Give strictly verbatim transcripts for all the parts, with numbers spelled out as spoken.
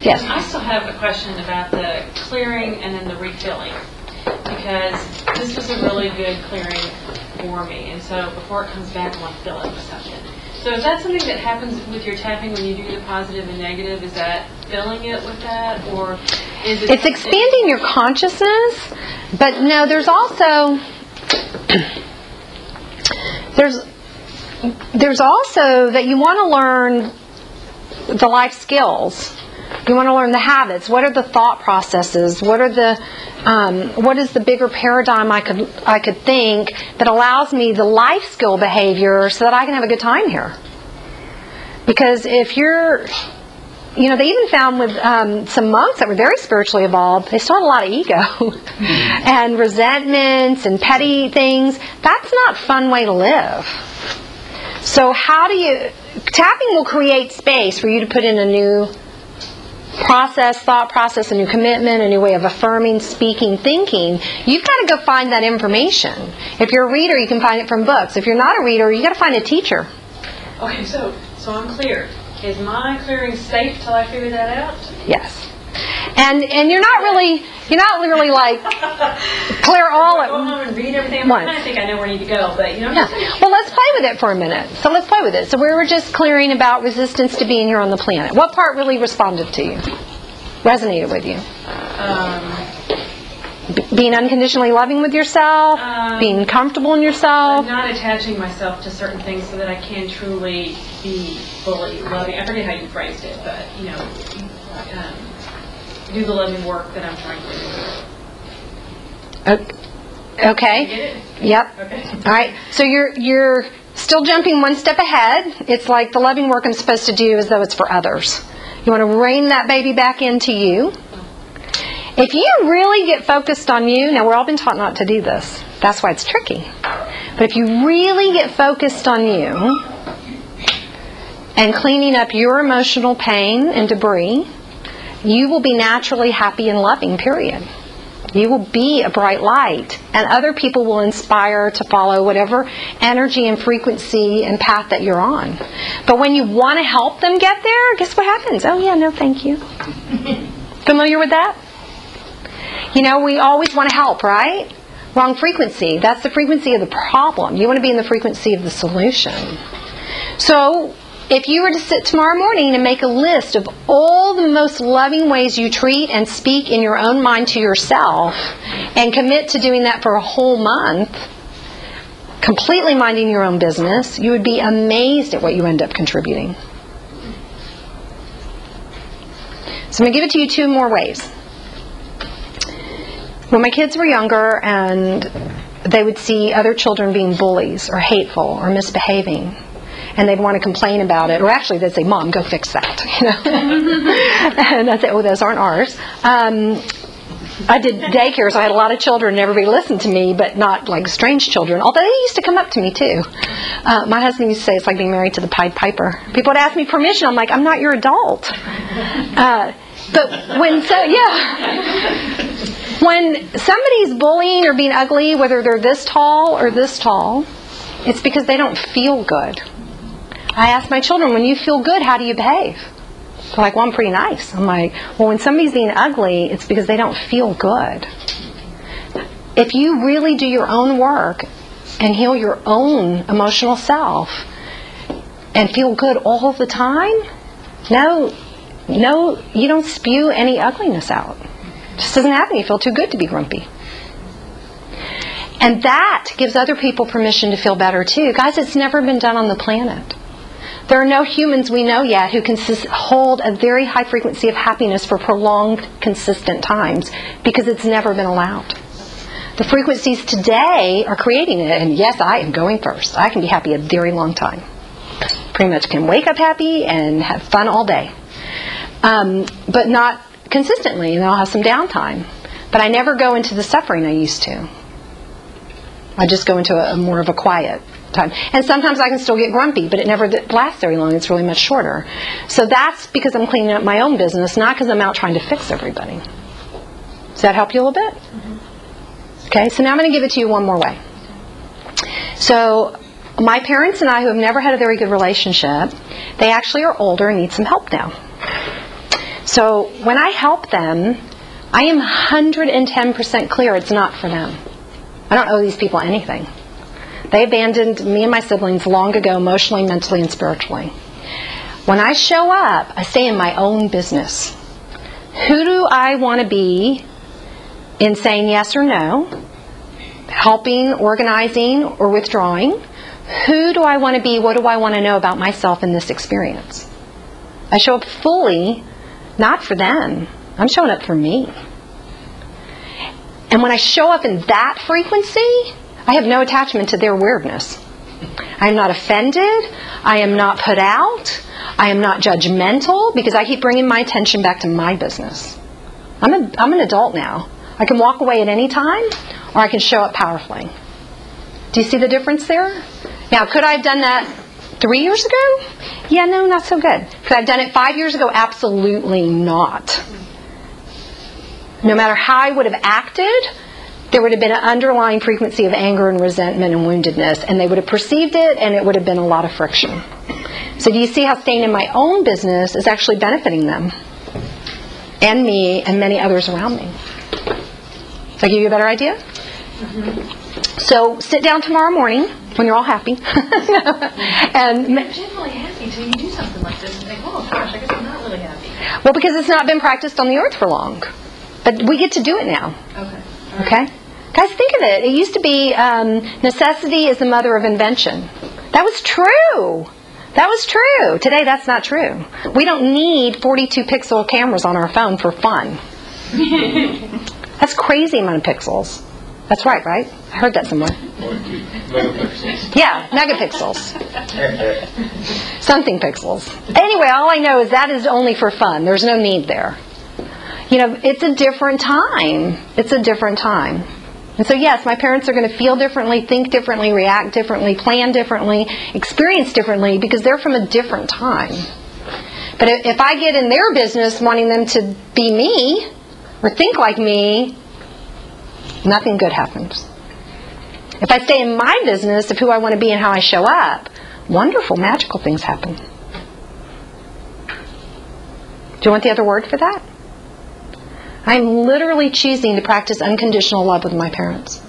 Yes. I still have a question about the clearing and then the refilling, because this was a really good clearing for me, and so before it comes back, I want to fill it with something. So is that something that happens with your tapping when you do the positive and negative? Is that filling it with that, or is it? It's expanding your consciousness, but no, there's also there's there's also that you want to learn the life skills. You want to learn the habits. What are the thought processes? What are the um, what is the bigger paradigm I could I could think that allows me the life skill behavior so that I can have a good time here? Because if you're, you know, they even found with um, some monks that were very spiritually evolved, they still had a lot of ego and resentments and petty things. That's not a fun way to live. So how do you, tapping will create space for you to put in a new process, thought process, a new commitment, a new way of affirming, speaking, thinking. You've got to go find that information. If you're a reader, you can find it from books. If you're not a reader, you've got to find a teacher. Okay, so so I'm clear. Is my clearing safe till I figure that out? Yes. And and you're not really you're not really like clear all at once. Go home and read everything. I kind of think I know where I need to go, but you know. Yeah. Well, let's play with it for a minute. So let's play with it. So we were just clearing about resistance to being here on the planet. What part really responded to you? Resonated with you? Um, B- being unconditionally loving with yourself, um, being comfortable in yourself. I'm not attaching myself to certain things so that I can truly be fully loving. I forget how you phrased it, but you know. Um, do the loving work that I'm trying to do. Okay. You get it? Yep. Okay. All right. So you're you're still jumping one step ahead. It's like the loving work I'm supposed to do as though it's for others. You want to rein that baby back into you. If you really get focused on you, now we've all been taught not to do this. That's why it's tricky. But if you really get focused on you and cleaning up your emotional pain and debris, you will be naturally happy and loving, period. You will be a bright light, and other people will inspire to follow whatever energy and frequency and path that you're on. But when you want to help them get there, guess what happens? Oh yeah, no thank you. Familiar with that? You know, we always want to help, right? Wrong frequency. That's the frequency of the problem. You want to be in the frequency of the solution. So, if you were to sit tomorrow morning and make a list of all the most loving ways you treat and speak in your own mind to yourself, and commit to doing that for a whole month, completely minding your own business, you would be amazed at what you end up contributing. So I'm going to give it to you two more ways. When my kids were younger and they would see other children being bullies or hateful or misbehaving, and they'd want to complain about it, or actually they'd say, "Mom, go fix that." You know? And I'd say, "Oh, those aren't ours." Um, I did daycare, so I had a lot of children, and everybody listened to me, but not like strange children, although they used to come up to me too. Uh, my husband used to say it's like being married to the Pied Piper. People would ask me permission. I'm like, "I'm not your adult." Uh, but when, so, yeah. When somebody's bullying or being ugly, whether they're this tall or this tall, it's because they don't feel good. I ask my children, when you feel good, how do you behave? They're like, "Well, I'm pretty nice." I'm like, well, when somebody's being ugly, it's because they don't feel good. If you really do your own work and heal your own emotional self and feel good all the time, no, no, you don't spew any ugliness out. It just doesn't happen. You feel too good to be grumpy. And that gives other people permission to feel better too. Guys, it's never been done on the planet. There are no humans we know yet who can hold a very high frequency of happiness for prolonged, consistent times, because it's never been allowed. The frequencies today are creating it, and yes, I am going first. I can be happy a very long time. Pretty much can wake up happy and have fun all day. Um, but not consistently, and I'll have some downtime. But I never go into the suffering I used to. I just go into a, a more of a quiet time. And sometimes I can still get grumpy, but it never lasts very long. It's really much shorter. So that's because I'm cleaning up my own business, not because I'm out trying to fix everybody. Does that help you a little bit? Mm-hmm. Okay, so now I'm going to give it to you one more way. So my parents and I, who have never had a very good relationship, they actually are older and need some help now. So when I help them, I am one hundred ten percent clear it's not for them. I don't owe these people anything. They abandoned me and my siblings long ago, emotionally, mentally, and spiritually. When I show up, I stay in my own business. Who do I want to be in saying yes or no, helping, organizing, or withdrawing? Who do I want to be? What do I want to know about myself in this experience? I show up fully, not for them. I'm showing up for me. And when I show up in that frequency, I have no attachment to their weirdness. I am not offended. I am not put out. I am not judgmental because I keep bringing my attention back to my business. I'm, a, I'm an adult now. I can walk away at any time, or I can show up powerfully. Do you see the difference there? Now, could I have done that three years ago? Yeah, no, not so good. Could I have done it five years ago? Absolutely not. No matter how I would have acted, there would have been an underlying frequency of anger and resentment and woundedness, and they would have perceived it, and it would have been a lot of friction. So do you see how staying in my own business is actually benefiting them and me and many others around me? Does that give you a better idea? Mm-hmm. So sit down tomorrow morning when you're all happy. and You're generally happy until you do something like this and think, oh gosh, I guess I'm not really happy. Well, because it's not been practiced on the earth for long. But we get to do it now. Okay. Okay? Guys, think of it. It used to be um, necessity is the mother of invention. That was true. That was true. Today, that's not true. We don't need forty-two pixel cameras on our phone for fun. That's crazy amount of pixels. That's right, right? I heard that somewhere. Megapixels. Yeah, megapixels. Something pixels. Anyway, all I know is that is only for fun. There's no need there. You know, it's a different time. It's a different time. And so, yes, my parents are going to feel differently, think differently, react differently, plan differently, experience differently, because they're from a different time. But if I get in their business wanting them to be me or think like me, nothing good happens. If I stay in my business of who I want to be and how I show up, wonderful, magical things happen. Do you want the other word for that? I'm literally choosing to practice unconditional love with my parents.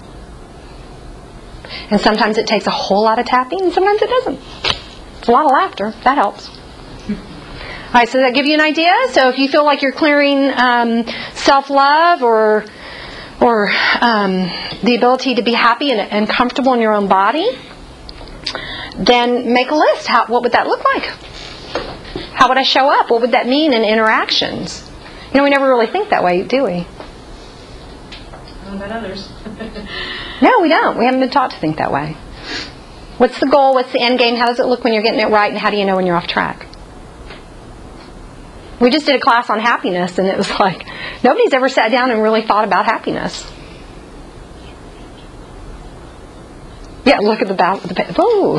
And sometimes it takes a whole lot of tapping, and sometimes it doesn't. It's a lot of laughter. That helps. All right, so does that give you an idea? So if you feel like you're clearing um, self-love or or um, the ability to be happy and, and comfortable in your own body, then make a list. How, what would that look like? How would I show up? What would that mean in interactions? You know, we never really think that way, do we? What about others? No, we don't. We haven't been taught to think that way. What's the goal? What's the end game? How does it look when you're getting it right? And how do you know when you're off track? We just did a class on happiness, and it was like, nobody's ever sat down and really thought about happiness. Yeah, look at the back. The Ooh.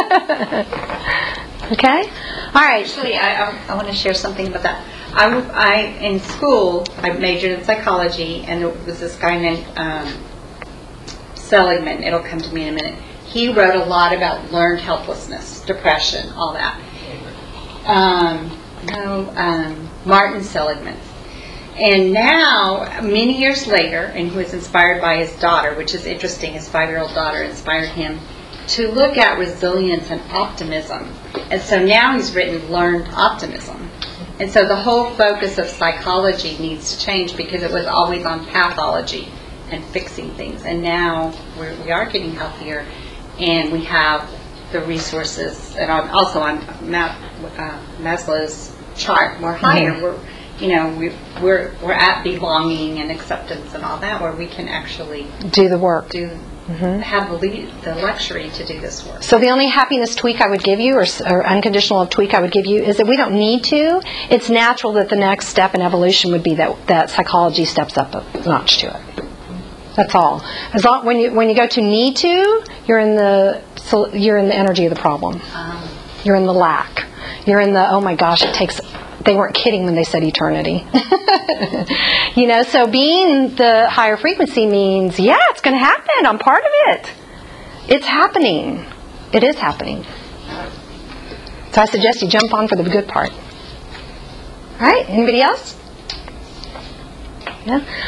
Okay? All right. Actually, I, I, I want to share something about that. I, I in school, I majored in psychology, and there was this guy named um, Seligman. It'll come to me in a minute. He wrote a lot about learned helplessness, depression, all that. Um, no, um, Martin Seligman. And now, many years later, and he was inspired by his daughter, which is interesting. His five-year-old daughter inspired him to look at resilience and optimism. And so now he's written Learned Optimism. And so the whole focus of psychology needs to change because it was always on pathology and fixing things. And now we're, we are getting healthier, and we have the resources. And on, also on Ma- uh, Maslow's chart, we're higher. Mm-hmm. We're, you know, we, we're we're at belonging and acceptance and all that, where we can actually do the work. Do mm-hmm. have the, le- the luxury to do this work. So the only happiness tweak I would give you, or, or unconditional love tweak I would give you, is that we don't need to. It's natural that the next step in evolution would be that that psychology steps up a notch to it. That's all. As long when you when you go to need to, you're in the you're in the energy of the problem. Um, you're in the lack. You're in the oh my gosh, it takes. They weren't kidding when they said eternity. You know, so being the higher frequency means, yeah, it's going to happen. I'm part of it. It's happening. It is happening. So I suggest you jump on for the good part. All right, anybody else? Yeah.